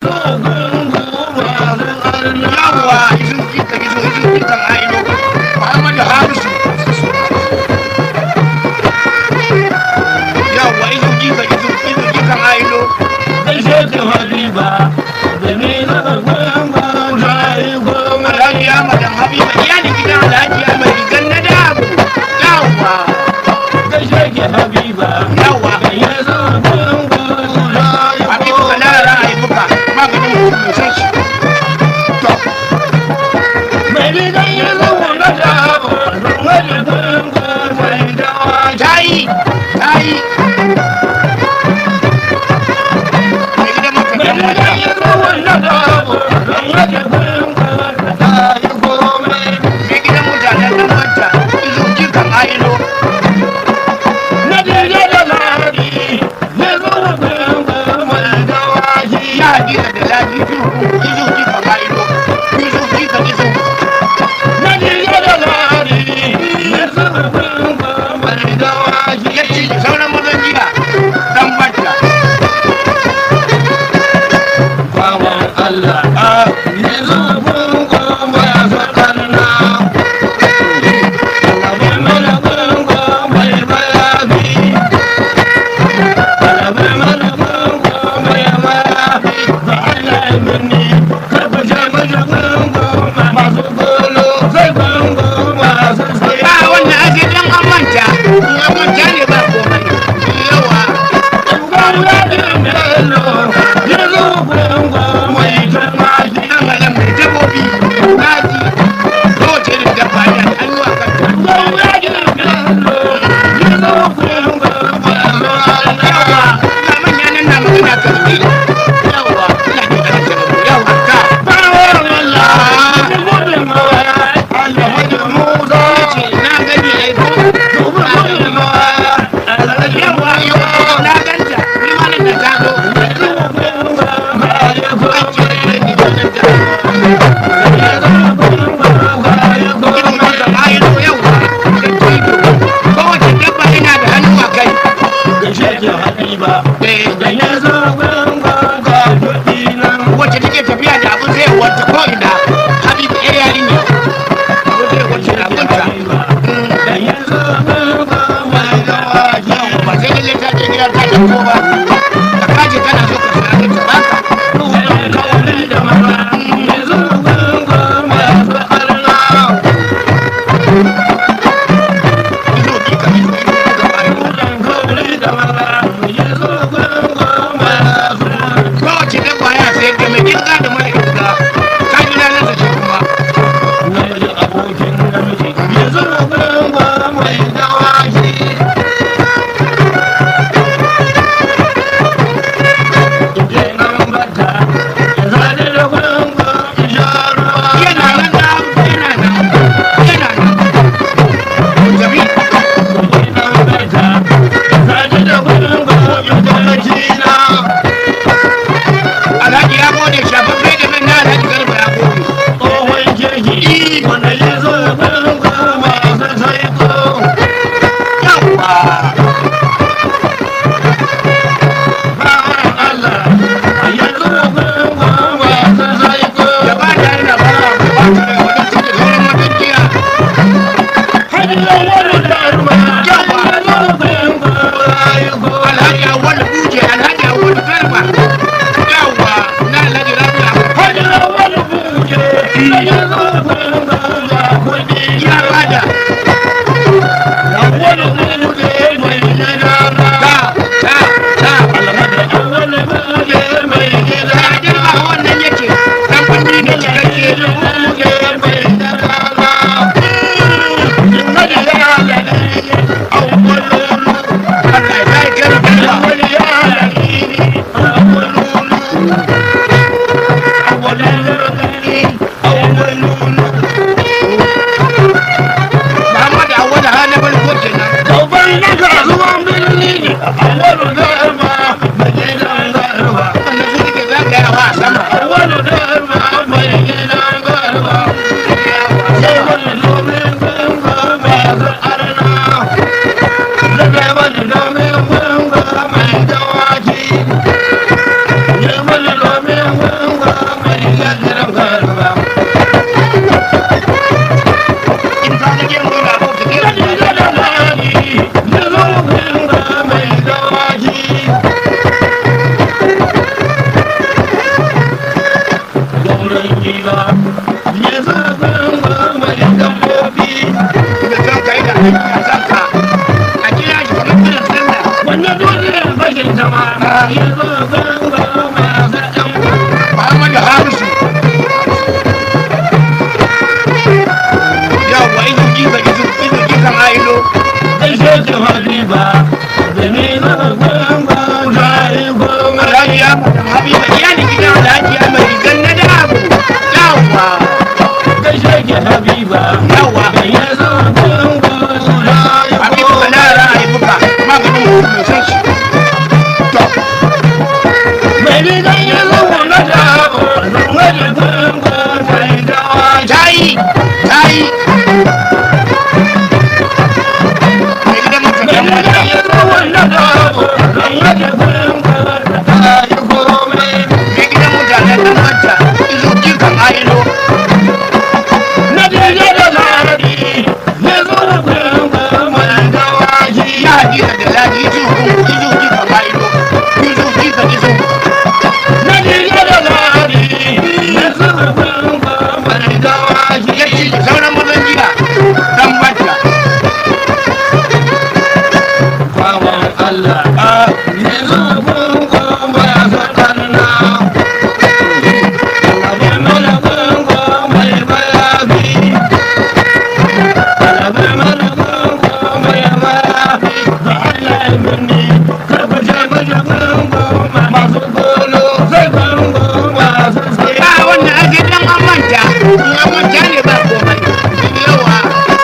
Yawwa izu jikan aino Muhammadu Harisu. Yawwa izu jikan aino. Alhaji Ahmad dan Habiba iyalin gidan Alhaji Ahmad rigan na dabu. Yawwa. Yawwa. Habibu ka lara haifuka maganin mutum mai san shi. Tayi. Mai gidan maka dan mata. Mai gidan mutanen dan mata. Izu jikan aino. Ya Hadiza da Ladi izu jikan aino. Izu jikan izu. Ya ce sauran mazan jiya dan mata. Wannan ake dan an manta ne ba komai. Yawa. Dangalan mai dabobi naji kowace irin dabba ne a hannuwa kan yawa na manya nan na magana kan ne yawa ina jin ana jarabu yawa ka ce na gani ya yi yawa na ganta ni ma nan da ta zo kowace dabba ina da hannu a kai. Wacce take tafiya da abin zai wata ko ina Habibu yar yarinya abin zai wacce da abinta. Ba sai lalle ta je gida ta ɗauko ba da kaje kana so ka sami ta baka. Kowace dabba ya sai da mai kirga da mara kirga ka ji na nasa shi kuma. Alhaji ya gode shafaffe da mai na Alhaji Garba ya gode. Ya ba da yana ba da wadda suke sauran matankiya. Alhaji Awal Buje, Alhaji Awal Garba. Yawa na Alhaji Rabi'a. Ya bada. Wannan yake dan fanni ne cikakke. Allah ya kai garba. Muhammadu Awal hana barko kenan. Wannan su suke zagayawa a sama. Yeah. da zan kai da aiki a zanka a kira shi kamar kiran sallah Muhammadu Harisu yawwa izu jifa izu jifan ailo Alhaji Ahmad Habiba iyalin gidan Alhaji Ahmad Rigan na Dabo yawwa yawwa Habibu Balara a yi buka maganin mutum mai san shi tayi mai gidan mutum ɗan mata mai gidan mutanen ɗan mata izu jikan ailo ya hadisa da ladi izu jikan ailo izu jikan izu yace sauran mazan jiya ɗan mata wannan ake dan an manta ne ba komai yawa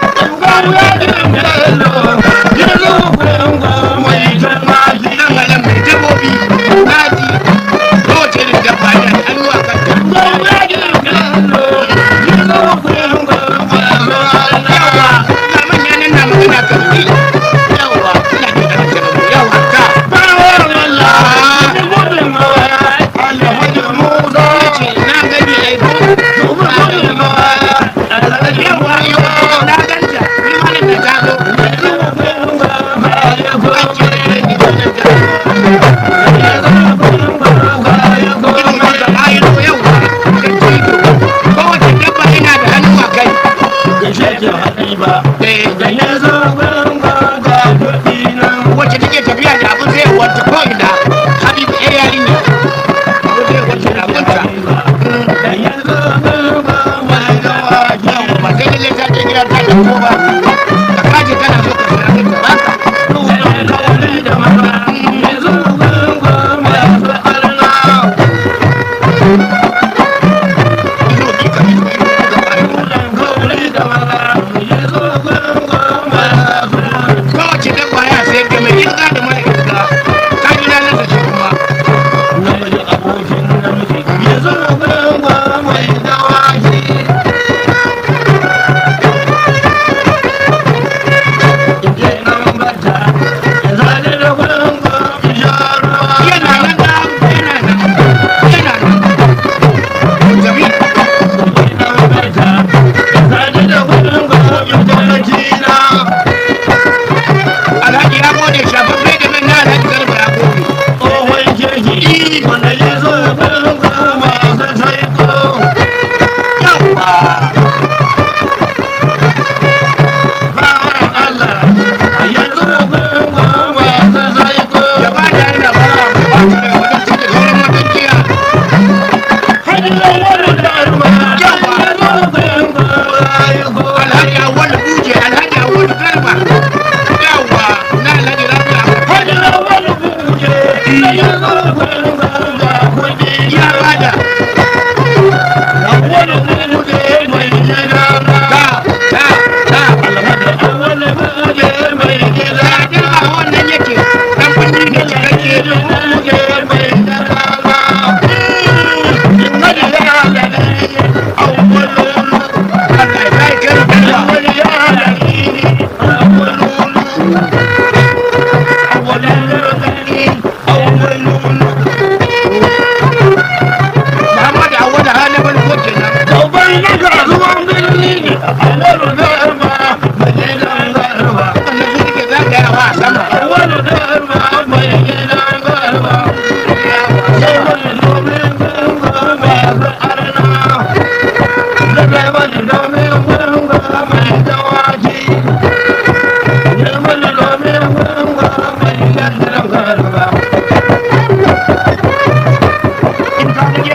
nan galan mai dabobi naji kowace irin dabba ne an yi wa kanta yawa ga manya nan na magana kan ni yawa ina da ƙarshen yawa ka ce na gani ai ko yawa na ganta ni ma ne ta zo kowace dabba ina da hannu a kai wacce take tafiya da abin zai wata ko ina habibu ya yarinya ko zai wata da abinta ba sai lalle ta je gida ta dauko ba da kaje kana so ka tsaya ka baka kowace dabba ya sai da mai irga da mara irga ka ji na nasa shi kuma yana nan da yana nan jabi Alhaji ya gode shafaffe da nan na Alhaji Garba ya gode.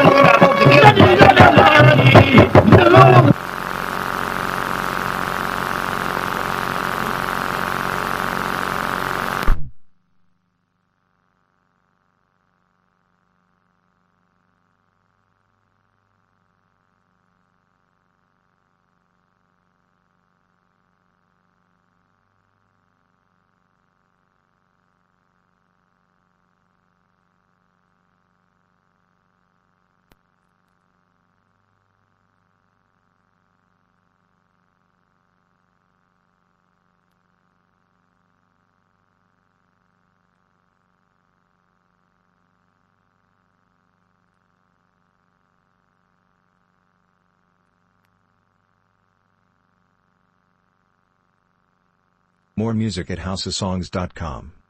More music at houseofsongs.com.